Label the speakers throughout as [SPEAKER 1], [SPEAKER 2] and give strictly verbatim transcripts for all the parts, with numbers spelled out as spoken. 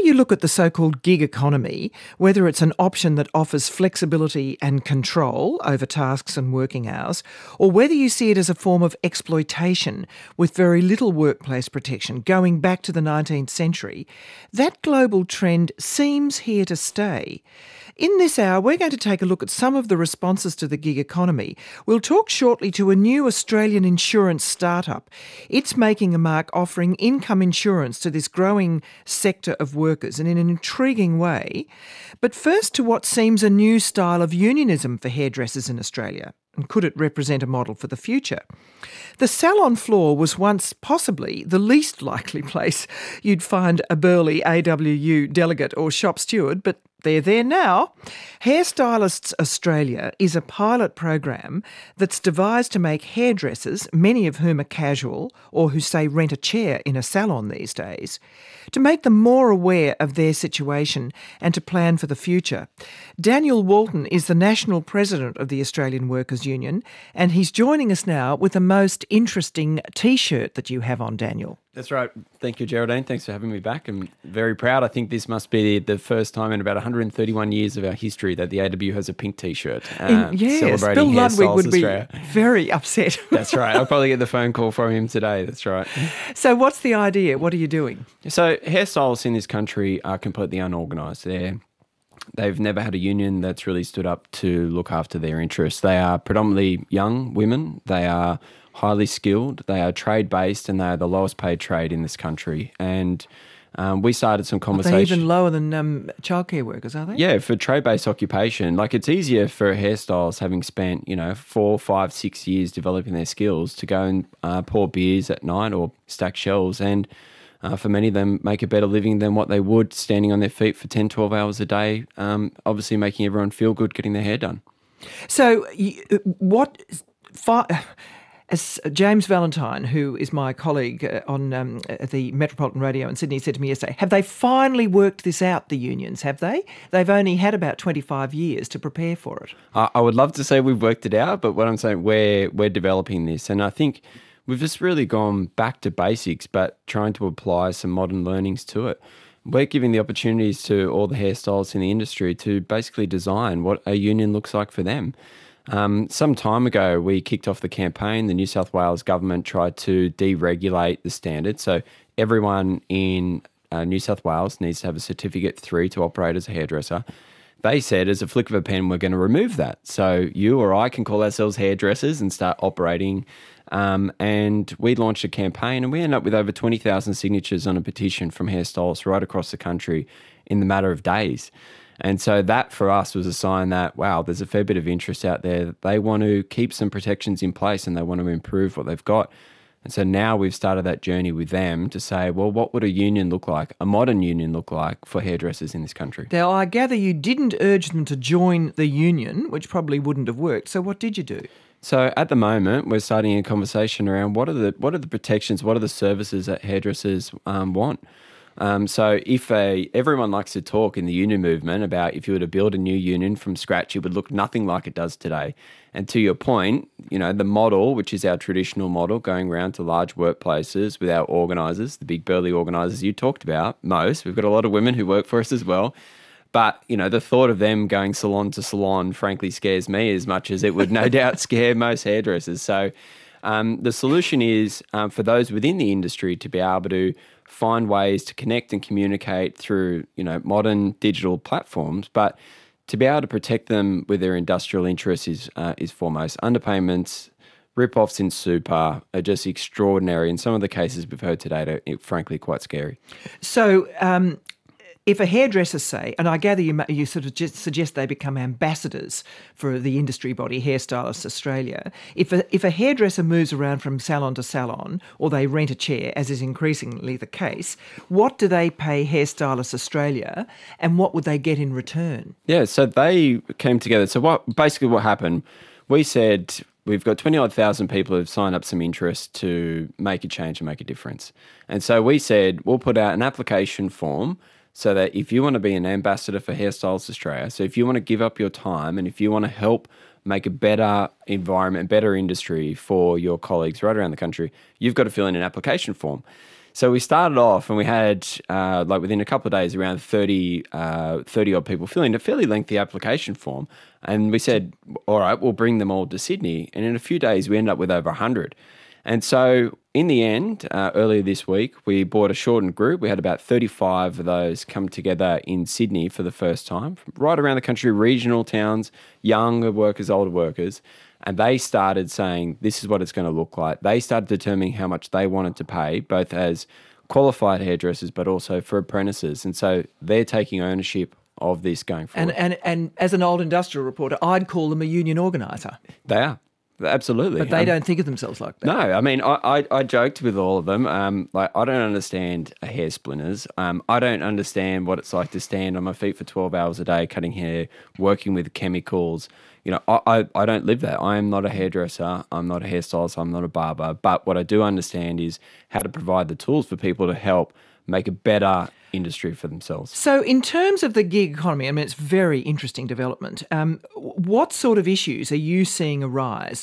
[SPEAKER 1] you look at the so-called gig economy, whether it's an option that offers flexibility and control over tasks and working hours, or whether you see it as a form of exploitation with very little workplace protection going back to the nineteenth century, that global trend seems here to stay. In this hour, we're going to take a look at some of the responses to the gig economy. We'll talk shortly to a new Australian insurance startup. It's making a mark offering income insurance to this growing sector of workers and in an intriguing way. But first to what seems a new style of unionism for hairdressers in Australia. And could it represent a model for the future? The salon floor was once possibly the least likely place you'd find a burly A W U delegate or shop steward, but they're there now. Hairstylists Australia is a pilot program that's devised to make hairdressers, many of whom are casual or who say rent a chair in a salon these days, to make them more aware of their situation and to plan for the future. Daniel Walton is the National President of the Australian Workers Union, and he's joining us now with the most interesting T-shirt that you have on, Daniel.
[SPEAKER 2] That's right. Thank you, Geraldine. Thanks for having me back. I'm very proud. I think this must be the first time in about one hundred thirty-one years of our history that the A W has a pink T-shirt uh,
[SPEAKER 1] in, yes,
[SPEAKER 2] celebrating
[SPEAKER 1] Bill Ludwig would
[SPEAKER 2] Australia.
[SPEAKER 1] Be very upset.
[SPEAKER 2] That's right. I'll probably get the phone call from him today. That's right.
[SPEAKER 1] So what's the idea? What are you doing?
[SPEAKER 2] So hairstylists in this country are completely unorganised. They're They've never had a union that's really stood up to look after their interests. They are predominantly young women. They are highly skilled. They are trade-based, and they are the lowest paid trade in this country. And um, we started some conversation.
[SPEAKER 1] Are they even lower than um, childcare workers, are they?
[SPEAKER 2] Yeah, for trade-based occupation. Like, it's easier for hairstylists, having spent, you know, four, five, six years developing their skills, to go and uh, pour beers at night or stack shelves, and Uh, for many of them, make a better living than what they would standing on their feet for ten, twelve hours a day, um, obviously making everyone feel good getting their hair done.
[SPEAKER 1] So what... As James Valentine, who is my colleague on um, the Metropolitan Radio in Sydney, said to me yesterday, have they finally worked this out, the unions, have they? They've only had about twenty-five years to prepare for it.
[SPEAKER 2] I, I would love to say we've worked it out, but what I'm saying, we're, we're developing this. And I think we've just really gone back to basics, but trying to apply some modern learnings to it. We're giving the opportunities to all the hairstylists in the industry to basically design what a union looks like for them. Um, some time ago, we kicked off the campaign. The New South Wales government tried to deregulate the standard. So everyone in uh, New South Wales needs to have a certificate three to operate as a hairdresser. They said, as a flick of a pen, we're going to remove that. So you or I can call ourselves hairdressers and start operating. Um, and we launched a campaign, and we ended up with over twenty thousand signatures on a petition from hairstylists right across the country in the matter of days. And so that for us was a sign that, wow, there's a fair bit of interest out there. They want to keep some protections in place and they want to improve what they've got. And so now we've started that journey with them to say, well, what would a union look like, a modern union look like for hairdressers in this country?
[SPEAKER 1] Now, I gather you didn't urge them to join the union, which probably wouldn't have worked. So what did you do?
[SPEAKER 2] So at the moment, we're starting a conversation around what are the what are the protections, what are the services that hairdressers um, want. Um, so if a, everyone likes to talk in the union movement about if you were to build a new union from scratch, it would look nothing like it does today. And to your point, you know, the model, which is our traditional model, going around to large workplaces with our organisers, the big burly organisers you talked about, most, we've got a lot of women who work for us as well. But, you know, the thought of them going salon to salon, frankly, scares me as much as it would no doubt scare most hairdressers. So um, the solution is um, for those within the industry to be able to find ways to connect and communicate through, you know, modern digital platforms, but to be able to protect them with their industrial interests is uh, is foremost. Underpayments, rip-offs in super are just extraordinary. In some of the cases we've heard today, are frankly quite scary.
[SPEAKER 1] So um, if a hairdresser, say, and I gather you you sort of just suggest they become ambassadors for the industry body, Hairstylists Australia, if a, if a hairdresser moves around from salon to salon or they rent a chair, as is increasingly the case, what do they pay Hairstylists Australia and what would they get in return?
[SPEAKER 2] Yeah, so they came together. So what basically what happened, we said we've got twenty-odd thousand people who've signed up some interest to make a change and make a difference. And so we said we'll put out an application form so that if you want to be an ambassador for Hairstylists Australia, so if you want to give up your time and if you want to help make a better environment, better industry for your colleagues right around the country, you've got to fill in an application form. So we started off and we had, uh, like within a couple of days, around thirty, uh, thirty odd people filling a fairly lengthy application form. And we said, all right, we'll bring them all to Sydney. And in a few days, we ended up with over one hundred. And so in the end, uh, earlier this week, we bought a shortened group. We had about thirty-five of those come together in Sydney for the first time, from right around the country, regional towns, younger workers, older workers. And they started saying, this is what it's going to look like. They started determining how much they wanted to pay, both as qualified hairdressers, but also for apprentices. And so they're taking ownership of this going forward.
[SPEAKER 1] And, and, and as an old industrial reporter, I'd call them a union organiser.
[SPEAKER 2] They are. Absolutely.
[SPEAKER 1] But they
[SPEAKER 2] um,
[SPEAKER 1] don't think of themselves like that.
[SPEAKER 2] No, I mean, I, I, I joked with all of them. Um, like, I don't understand hair splinters. Um, I don't understand what it's like to stand on my feet for twelve hours a day cutting hair, working with chemicals. You know, I, I, I don't live that. I am not a hairdresser. I'm not a hairstylist. I'm not a barber. But what I do understand is how to provide the tools for people to help make a better industry for themselves.
[SPEAKER 1] So in terms of the gig economy, I mean, it's very interesting development. Um, what sort of issues are you seeing arise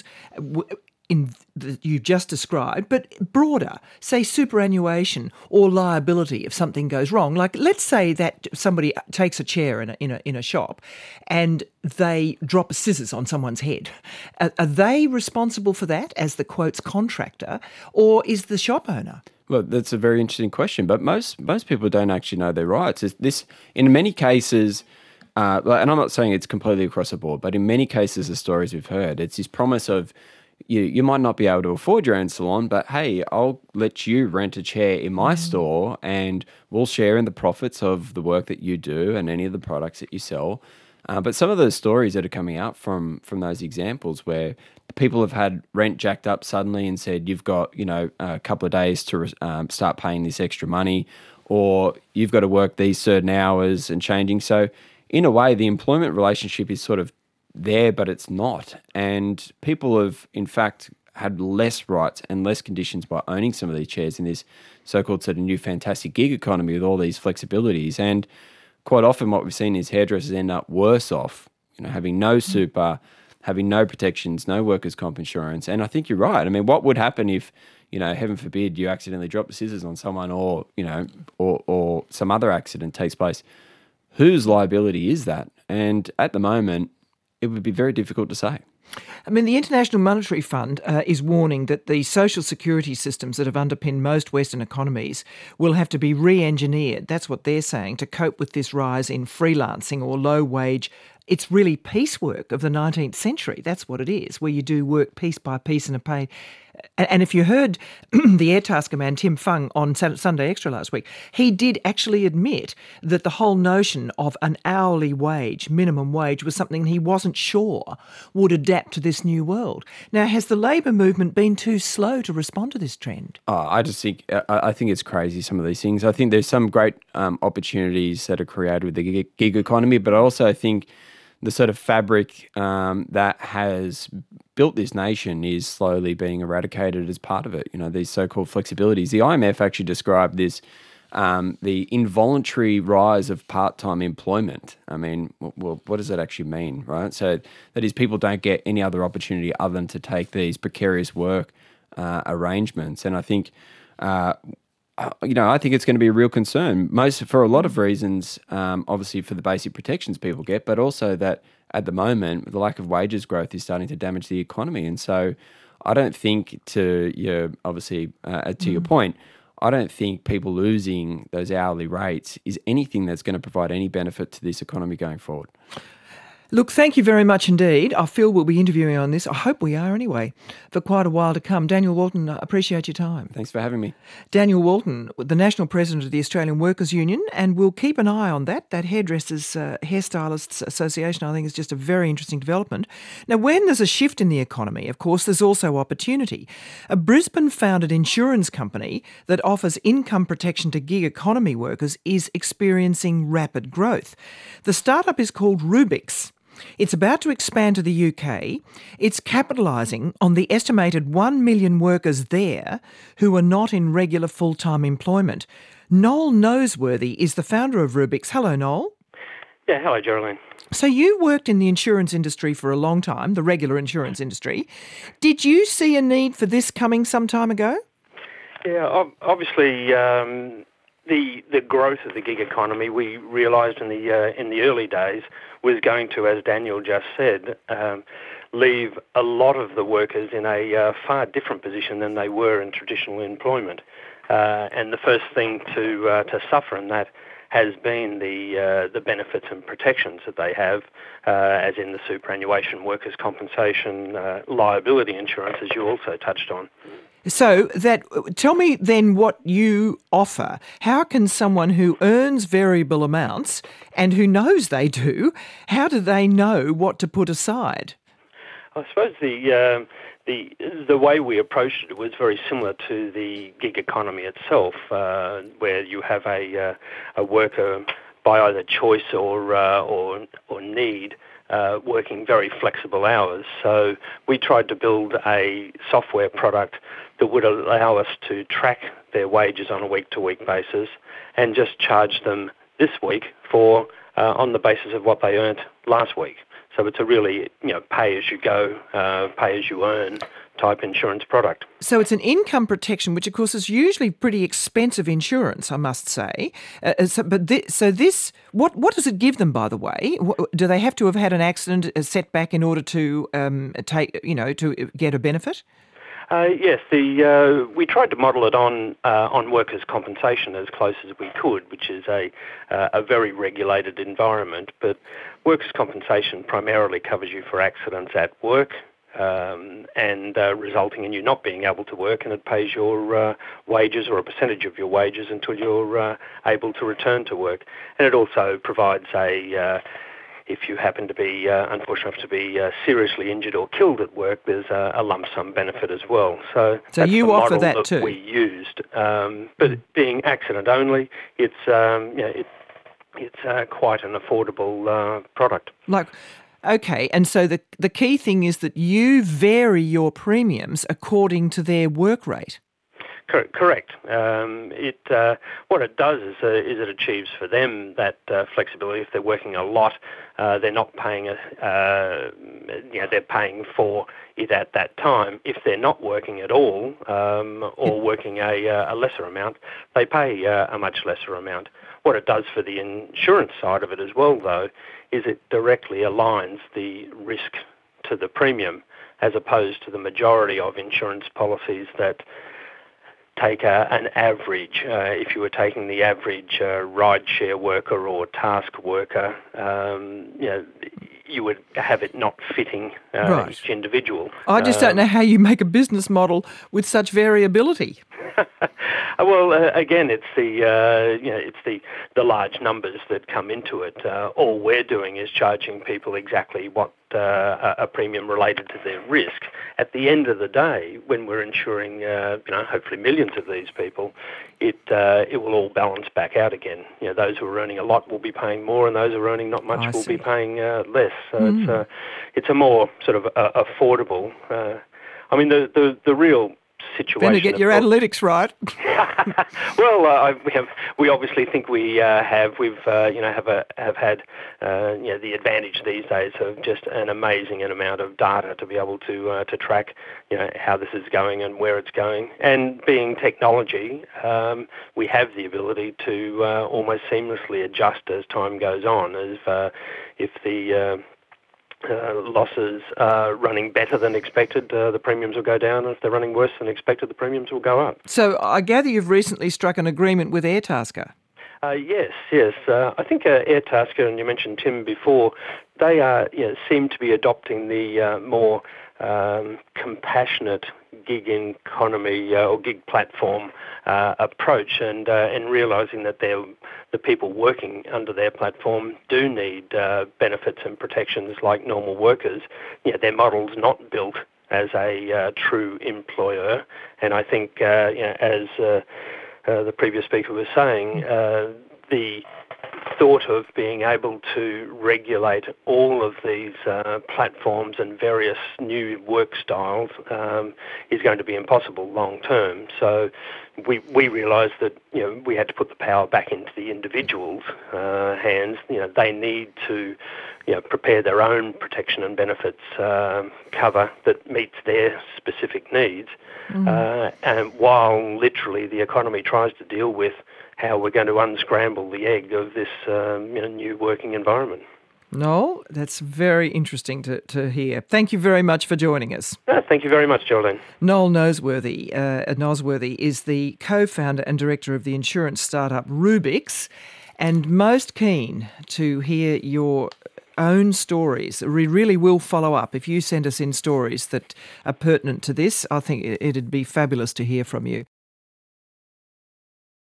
[SPEAKER 1] in that you've just described, but broader, say superannuation or liability if something goes wrong? Like, let's say that somebody takes a chair in a, in a, in a shop and they drop scissors on someone's head. Are, are they responsible for that as the, quotes, contractor, or is the shop owner?
[SPEAKER 2] Well, that's a very interesting question, but most most people don't actually know their rights. It's this, in many cases, uh, and I'm not saying it's completely across the board, but in many cases, the stories we've heard, it's this promise of you you might not be able to afford your own salon, but hey, I'll let you rent a chair in my mm. store, and we'll share in the profits of the work that you do and any of the products that you sell. Uh, but some of those stories that are coming out from from those examples where people have had rent jacked up suddenly and said, you've got, you know, a couple of days to um, start paying this extra money, or you've got to work these certain hours and changing. So in a way, the employment relationship is sort of there, but it's not. And people have, in fact, had less rights and less conditions by owning some of these chairs in this so-called sort of new fantastic gig economy with all these flexibilities. And quite often what we've seen is hairdressers end up worse off, you know, having no super, having no protections, no workers' comp insurance. And I think you're right. I mean, what would happen if, you know, heaven forbid, you accidentally drop the scissors on someone, or, you know, or, or some other accident takes place? Whose liability is that? And at the moment, it would be very difficult to say.
[SPEAKER 1] I mean, the International Monetary Fund uh, is warning that the social security systems that have underpinned most Western economies will have to be re-engineered. That's what they're saying, to cope with this rise in freelancing or low-wage. It's really piecework of the nineteenth century. That's what it is, where you do work piece by piece and are paid. And if you heard the Airtasker man, Tim Fung, on Sunday Extra last week, he did actually admit that the whole notion of an hourly wage, minimum wage, was something he wasn't sure would adapt to this new world. Now, has the labour movement been too slow to respond to this trend?
[SPEAKER 2] Oh, I just think I, I think it's crazy, some of these things. I think there's some great um, opportunities that are created with the gig, gig economy, but I also think the sort of fabric um, that has built this nation is slowly being eradicated as part of it. You know, these so-called flexibilities. The I M F actually described this, um, the involuntary rise of part-time employment. I mean, well, what does that actually mean, right? So that is, people don't get any other opportunity other than to take these precarious work uh, arrangements. And I think, uh, you know, I think it's going to be a real concern, most for a lot of reasons, um, obviously for the basic protections people get, but also that at the moment, the lack of wages growth is starting to damage the economy. And so I don't think, to your, obviously, uh, to mm. your point, I don't think people losing those hourly rates is anything that's going to provide any benefit to this economy going forward.
[SPEAKER 1] Look, thank you very much indeed. I feel we'll be interviewing on this, I hope we are anyway, for quite a while to come. Daniel Walton, I appreciate your time.
[SPEAKER 2] Thanks for having me.
[SPEAKER 1] Daniel Walton, the National President of the Australian Workers' Union, and we'll keep an eye on that. That Hairdressers uh, Hairstylists Association, I think, is just a very interesting development. Now, when there's a shift in the economy, of course, there's also opportunity. A Brisbane-founded insurance company that offers income protection to gig economy workers is experiencing rapid growth. The startup is called Rubix. It's about to expand to the U K. It's capitalising on the estimated one million workers there who are not in regular full-time employment. Noel Noseworthy is the founder of Rubix. Hello, Noel.
[SPEAKER 3] Yeah, hello, Geraldine.
[SPEAKER 1] So you worked in the insurance industry for a long time, the regular insurance industry. Did you see a need for this coming some time ago?
[SPEAKER 3] Yeah, ob- obviously, um, the the growth of the gig economy we realised in the uh, in the early days was going to, as Daniel just said, um, leave a lot of the workers in a uh, far different position than they were in traditional employment. Uh, and the first thing to uh, to suffer in that has been the uh, the benefits and protections that they have, uh, as in the superannuation, workers' compensation, uh, liability insurance, as you also touched on.
[SPEAKER 1] So that tell me then what you offer. How can someone who earns variable amounts and who knows they do, how do they know what to put aside?
[SPEAKER 3] I suppose the uh, the the way we approached it was very similar to the gig economy itself, uh, where you have a uh, a worker by either choice or uh, or or need uh, working very flexible hours. So we tried to build a software product that would allow us to track their wages on a week-to-week basis and just charge them this week for uh, on the basis of what they earned last week. So it's a really, you know, pay-as-you-go, uh, pay-as-you-earn type insurance product.
[SPEAKER 1] So it's an income protection, which of course is usually pretty expensive insurance, I must say. Uh, so, but thi- so this, what what does it give them, by the way? Wh- Do they have to have had an accident, a setback, in order to um, take, you know, to get a benefit?
[SPEAKER 3] Uh, yes, the uh, we tried to model it on uh, on workers' compensation as close as we could, which is a uh, a very regulated environment. But workers' compensation primarily covers you for accidents at work, um, and uh, resulting in you not being able to work, and it pays your uh, wages or a percentage of your wages until you're uh, able to return to work. And it also provides a uh, if you happen to be uh, unfortunate enough to be uh, seriously injured or killed at work, there's a, a lump sum benefit as well. So,
[SPEAKER 1] So
[SPEAKER 3] that's
[SPEAKER 1] you
[SPEAKER 3] the
[SPEAKER 1] offer
[SPEAKER 3] model
[SPEAKER 1] that
[SPEAKER 3] that
[SPEAKER 1] too?
[SPEAKER 3] we used. Um, but being accident only, it's um, you know, it, it's uh, quite an affordable uh, product.
[SPEAKER 1] Like, okay, and so the the key thing is that you vary your premiums according to their work rate.
[SPEAKER 3] Cor- Correct. Um, it uh, what it does is, uh, is it achieves for them that uh, flexibility. If they're working a lot, uh, they're not paying a, uh, you know, they're paying for it at that time. If they're not working at all, um, or working a, uh, a lesser amount, they pay uh, a much lesser amount. What it does for the insurance side of it as well, though, is it directly aligns the risk to the premium, as opposed to the majority of insurance policies that take a, an average. Uh, if you were taking the average uh, ride-share worker or task worker, um, you know, you would have it not fitting uh,
[SPEAKER 1] Right.
[SPEAKER 3] each individual.
[SPEAKER 1] I just don't know how you make a business model with such variability.
[SPEAKER 3] Well, uh, again, it's the uh, you know it's the, the large numbers that come into it. Uh, all we're doing is charging people exactly what uh, a premium related to their risk. At the end of the day, when we're insuring, uh, you know, hopefully millions of these people, it uh, it will all balance back out again. You know, those who are earning a lot will be paying more, and those who are earning not much
[SPEAKER 1] I
[SPEAKER 3] will
[SPEAKER 1] see.
[SPEAKER 3] be paying uh, less. So it's a it's a more sort of uh, affordable. Uh, I mean, the the the real situation.
[SPEAKER 1] Better get
[SPEAKER 3] of
[SPEAKER 1] your
[SPEAKER 3] what-
[SPEAKER 1] analytics right.
[SPEAKER 3] well, uh, I- we have we obviously think we uh, have we've uh, you know have a have had uh, you know the advantage these days of just an amazing amount of data to be able to uh, to track you know how this is going and where it's going. And being technology, um, we have the ability to uh, almost seamlessly adjust as time goes on. As uh, if the uh, Uh, losses are running better than expected, uh, the premiums will go down. If they're running worse than expected, the premiums will go up.
[SPEAKER 1] So I gather you've recently struck an agreement with Airtasker.
[SPEAKER 3] Uh, yes, yes. Uh, I think uh, Airtasker, and you mentioned Tim before, they are, you know, seem to be adopting the uh, more um, compassionate gig economy uh, or gig platform uh, approach, and uh, and realising that they're the people working under their platform do need uh, benefits and protections like normal workers. You know, their model's not built as a uh, true employer, and I think uh, you know, as uh, uh, the previous speaker was saying, uh, the thought of being able to regulate all of these uh, platforms and various new work styles um, is going to be impossible long term. So we we realised that you know we had to put the power back into the individuals' uh, hands. You know they need to you know prepare their own protection and benefits um, cover that meets their specific needs, mm-hmm. uh, and while literally the economy tries to deal with how we're going to unscramble the egg of this um, you know, new working environment.
[SPEAKER 1] Noel, that's very interesting to, to hear. Thank you very much for joining us.
[SPEAKER 3] Uh, thank you very much, Geraldine.
[SPEAKER 1] Noel Noseworthy, uh, Nosworthy is the co-founder and director of the insurance startup Rubix, and most keen to hear your own stories. We really will follow up. If you send us in stories that are pertinent to this, I think it'd be fabulous to hear from you.